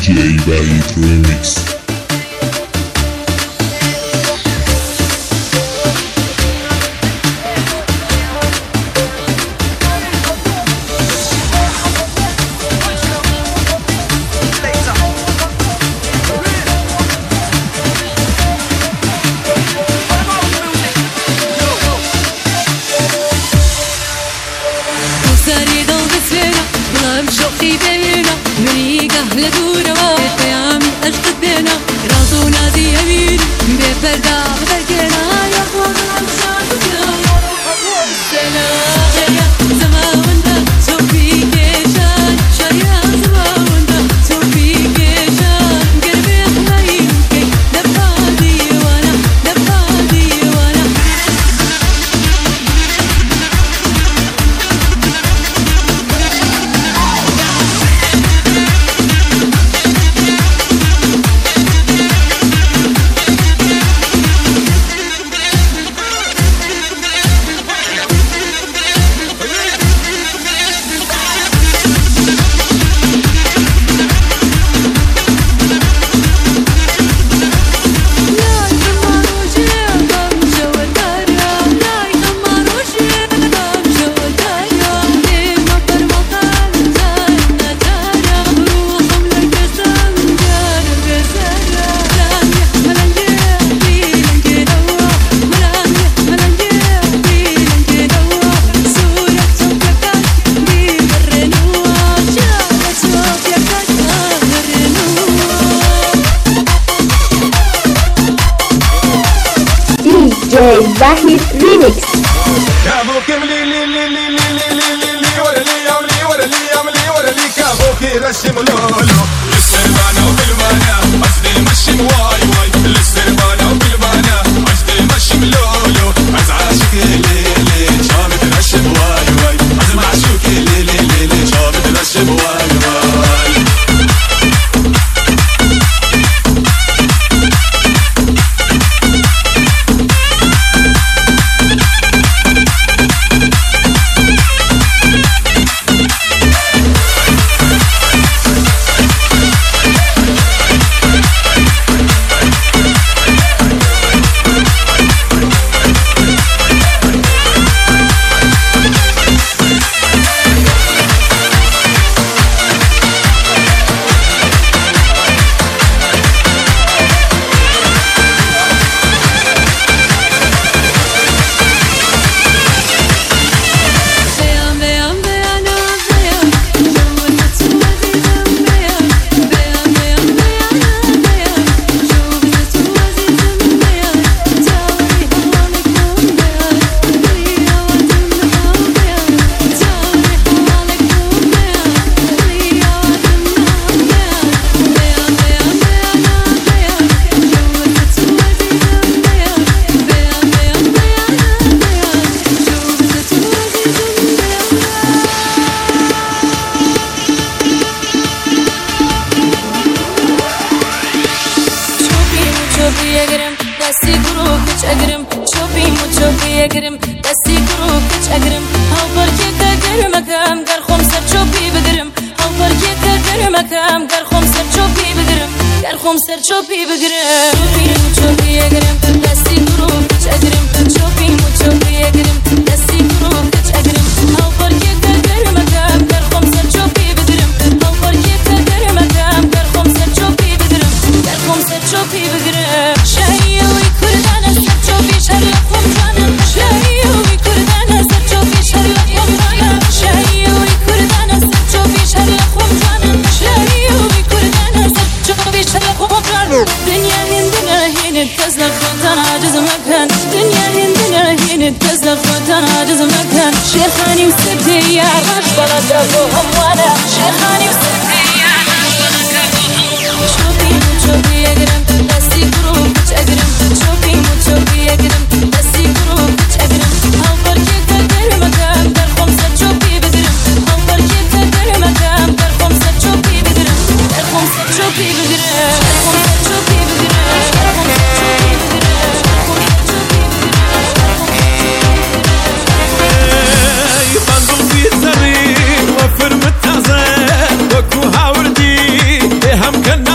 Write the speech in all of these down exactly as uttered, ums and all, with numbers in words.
جی وحید ریمیکس. شوقي بينا مريق أهل دورة قيامي أشقد بينا راسو نادي يمين بفردا بفرقنا يا أخوان سنا شريا زماوندا شوفي كيشان شريا زماوندا شوفي كيشان قلبي حنين كي دفادي وانا دفادي وانا وحید ریمیکس. كابوكي مليلي لي لي لي لي لي لي لي ولا لي يا ملي ولا لي يا ملي ولا لي كابوكي رشم لولو للسربانة وبالبانا قصدي مشم واي واي للسربانة وبالبانا قصدي مشم لولو عز عاشقي لي لي شامت رشم واي واي عز معشوقي لي لي لي لي شامت رشم واي واي دستی گروه کچ اگرم چوبی مو چوبی اگرم دستی گروه کچ اگرم هاو پرکی کدر مکم گر خم سر چوبی بگرم هاو پرکی کدر مکم گر خم سر چوبی بگرم گر خم سر چوبی بگرم چوبی مو چوبی اگرم دستی گروه کچ اگرم چوبی مو چوبی اگرم دستی گروه کچ اگرم هاو پرکی کدر مکم گر خم سر چوبی بگرم هاو پرکی کدر مکم گر خم سر چوبی بگرم گر خم سر چوبی بگرم شهیوی کردن سر چوبی شریف خم جانم شهیوی کردن سر چوبی شریف خم جانم شهیوی کردن سر چوبی شریف خم جانم شهیوی کردن سر چوبی شریف خم جانم دنیا هندنا هینت تزلق خودان عاجز مکن دنیا هندنا هینت تزلق خودان عاجز مکن شیخانی و سبتی یار باش بلا دابو هموانا شیخانی و سبتی یار باش بلا دابو هموانا چوبی مو چوبی اگرم دستی گروه کچ اگرم چوبی مو چوبی اگرم دستی گروه کچ اگرم هاو پرکی کدر مکم در خم سر چوبی بگرم هاو پرکی کدر مکم در خم سر چوبی بگرم در خم سر چوبی بگرم در خم سر چوبی بگرم در خم سر چوبی بگرم در خم سر چوبی بگرم بندو في سري وفر متعزة وكو هاوردي هم كان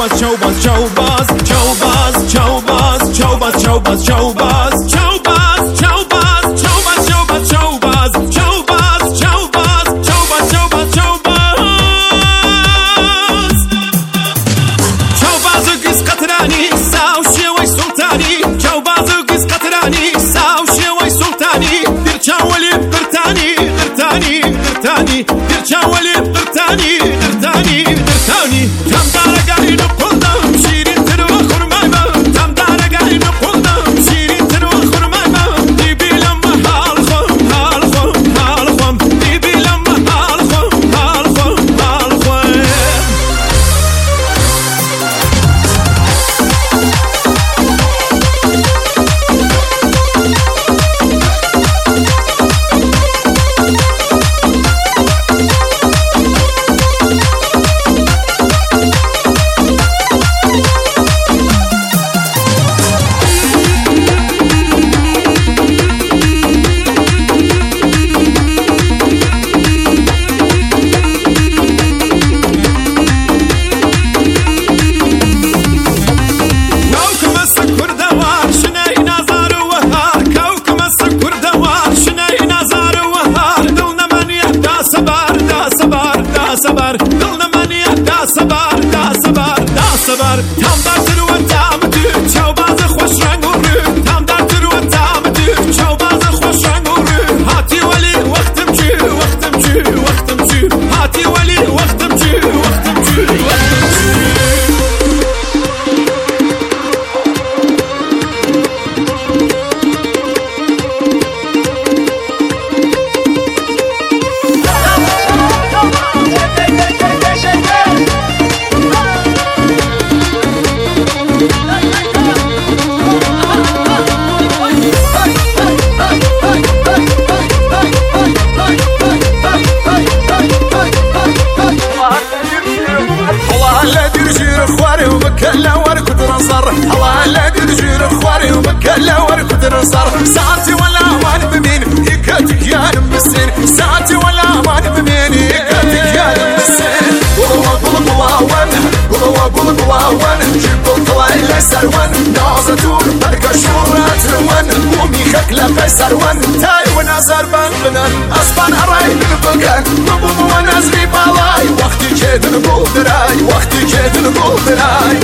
Çavbaz, çavbaz, çavbaz, çavbaz, çavbaz, çavbaz, çavbaz, çavbaz, çavbaz, çavbaz, çavbaz, çavbaz, çavbaz, çavbaz, çavbaz, çavbaz, çavbaz, çavbaz. Çavbazı kız katrani, sav şevay sultani. Çavbazı kız katrani, sav şevay sultani. Bir çavali qirtani, qirtani, qirtani. Bir çavali qirtani, qirtani, qirtani. Tam daragayını buldum, şirin tırva kurmayma. Tam daragayını buldum, şirin tırva kurmayma. Dibilanma halkım, halkım, halkım. Dibilanma halkım, halkım, halkım. Sabar, dılna maniye da sabar, da sabar, da sabar. Tam da tırva tam tü, çavbazı hoş reng urü. Tam da tırva tam tü, çavbazı hoş reng urü. Hati veli vaktimci, vaktimci, vaktimci. Hati veli vaktimci, vaktimci, vaktimci. ساعتي ولا مان بمين يكاتك يا نمسين ساعتي ولا مان بمين يكاتك يا نمسين قلوا قلوا قلاوان قلوا قلوا قلاوان جيبوا طلعي لي سروان نازتور بركة شورات روان قومي خكلة في سروان تاي ونازر بان بنان أسبان أراي بالبقان نبوم ونازري بالاي وقتي جيد نقول دراي وقتي جيد نقول دراي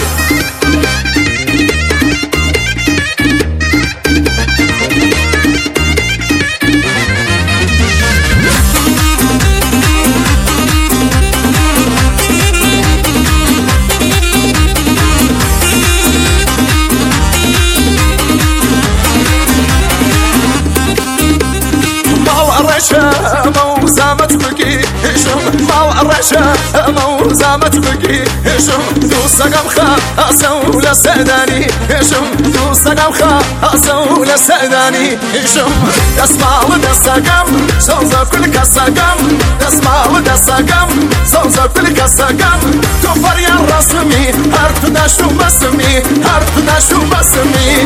موزامت بقي هشم مال الرشا موزامت بقي هشم دوسقم خاصة ولا سداني هشم دوسقم خاصة ولا سداني هشم دسمال دسقم صوزا كل كسقم دسمال دسقم صوزا كل كسقم توفر يا رسمي هرت داشو بسمي هرت داشو بسمي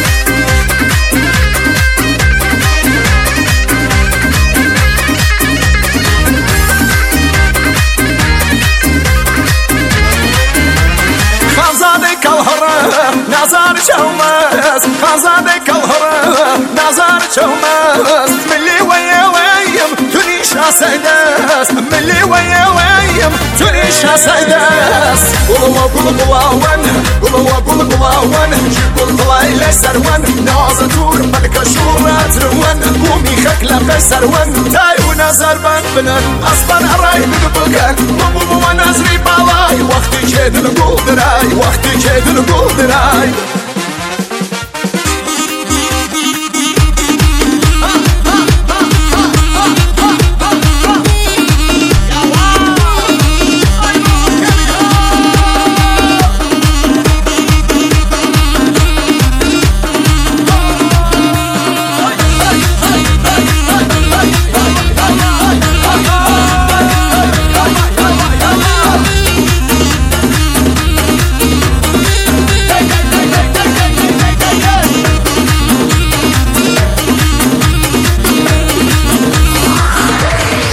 نظر شومس خزانك الهرم نظر شومس ملي ويا ويم تريش أسدس ملي ويا ويم تريش أسدس قلوا قلوا قلاوان قلوا قلوا قلاوان جيبوا طلعي لي سروان نازتور ملكة شورات روان قومي خكلة في سروان تاي ونظر بان بنان أصبر أراي بالبقان نبوم ونازري بالاي وقتي جيد نقول دراي وقتي جيد نقول دراي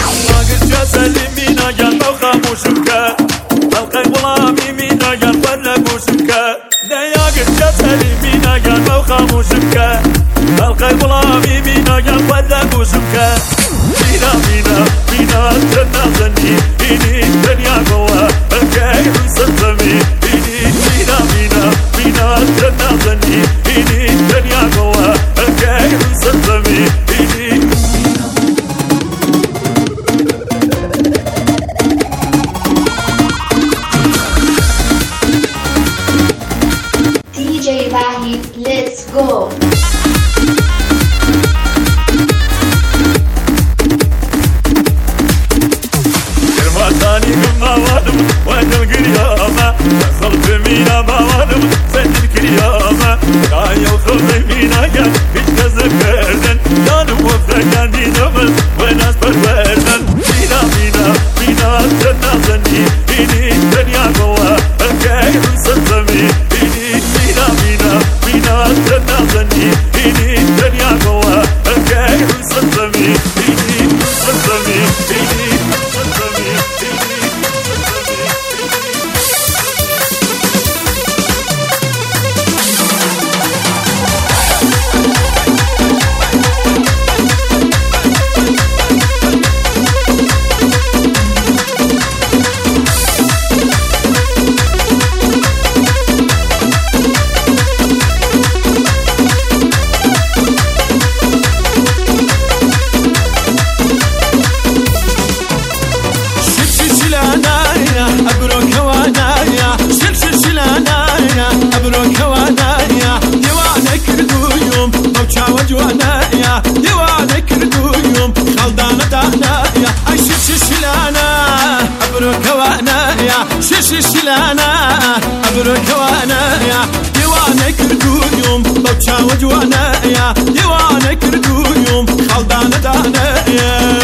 خاموشم که خلقی غلامی مینا یا زاني ما وادم وانا القيامة خلف مينا ما وادم سد الكريامة رايا وخلف مينا يا يتذكرن يا نوفق عندي نمل وناس بالوردن مينا مينا مينا تنازني إني الدنيا قوة الكيف سلسمي إني مينا مينا مينا تنازني إني الدنيا قوة الكيف سلسمي إني سلسمي إني سلسمي إني جوانايا ديوانك ردويوم خلدانة دانايا اي شش شلانا ابروك وانايا شش شلانا ابروك وانايا ديوانك ردويوم بوشا وجوانايا ديوانك ردويوم خلدانة دانايا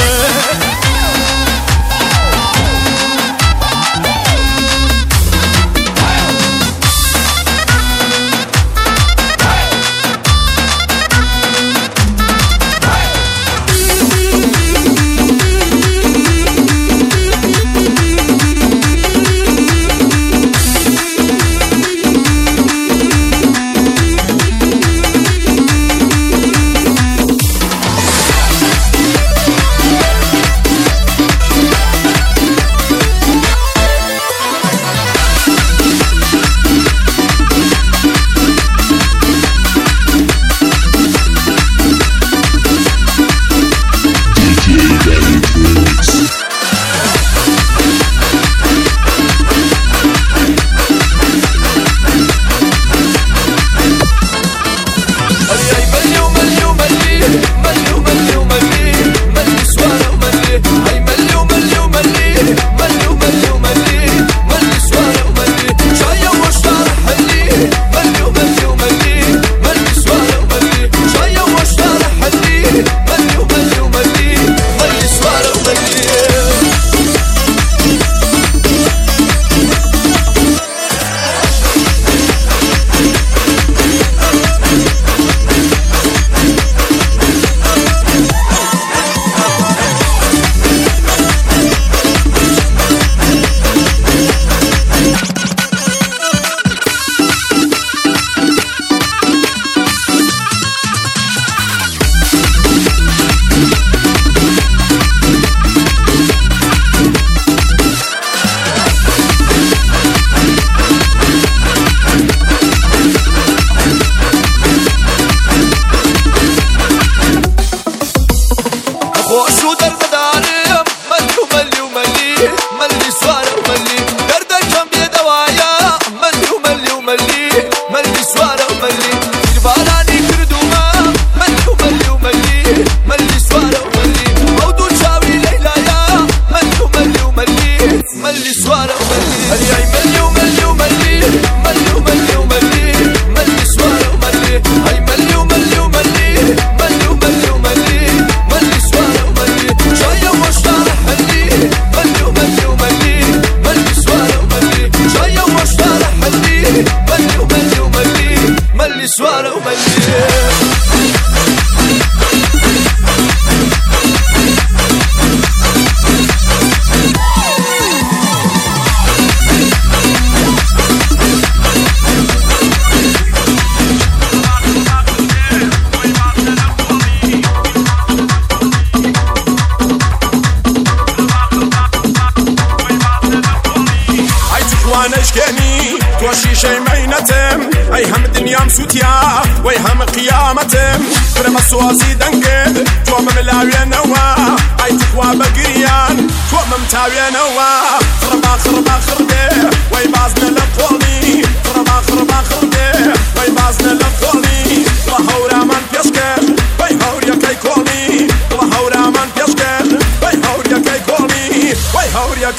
اي هم الدنيا مسوتيا وي هم قيامتم فرم الصوازي دنقد تو مملاوية نوا اي تقوى بقريان تو ممتاوية نوا خربا خربا خربي وي بازنا لقولي خربا خربا خربي وي بازنا لقولي وهورا من بيشكر وي هوريا كي كولي وهورا من بيشكر وي هوريا كي كولي وي هوريا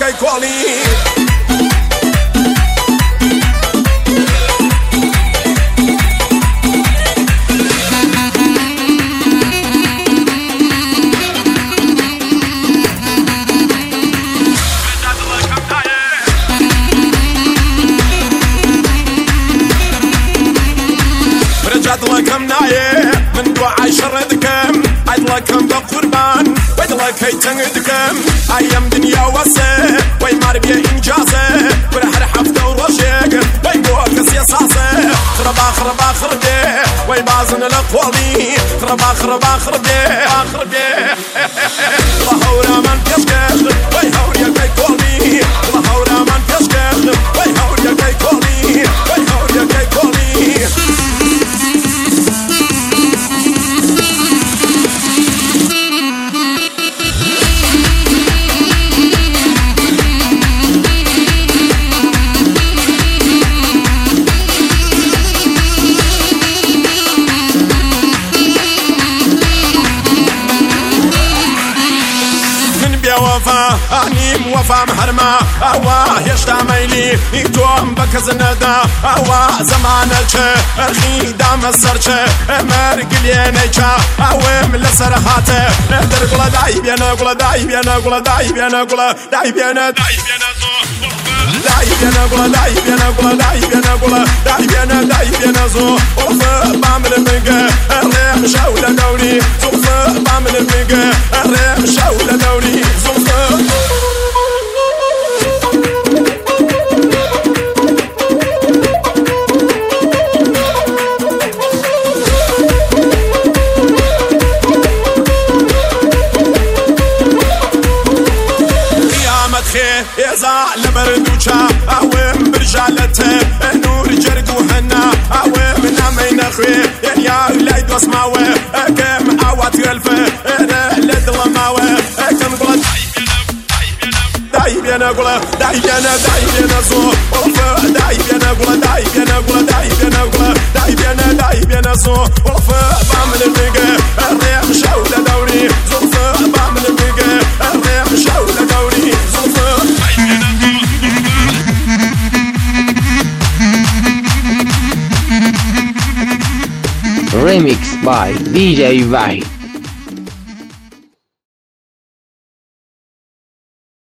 كي كولي لكم نايه من دعاء شردكم عيد لكم بقربان ويد لك هي تنقدكم ايام دنيا وسه وي ماربيا انجازه ورح حفته ورشيق وي بوكس يا صاصه خربا خربا خربي وي بازن الاقوالي خربا خربا خربي خربي الله هورا من بيشكش وي هور يا كيكولي الله هورا من بيشكش وي هور يا كيكولي وي هور يا كيكولي وفا أنيم وفا محرمة أوا يشتا ميلي يكتوم بكزندا أوا زمانك أخي دام السرچ مرقلينيكا أوام لسرحاته ندر قلا داي بينا قلا داي بينا قلا داي بينا قلا داي بينا داي بينا زو داي بينا قلا داي بينا قلا داي بينا قلا داي بينا داي بينا زو وفا بعمل منك الريح شاولة دوري زوفا بعمل منك الريح شاولة دوري يزع لبردوشا أوام برجالته نور جرق وحنا أوام نامين أخوي يا ولاد واسمعوا كم عوات يلفه أنا لدلماوه كم قلت داي بينا قلا داي بينا داي بينا زو داي بينا قلا داي بينا قلا داي بينا قلا داي بينا داي بينا زو بعمل الميجا الريح شاولة دوري زوفا بعمل الميجا الريح شاولة دوري زوفا Remix by D J Vahid.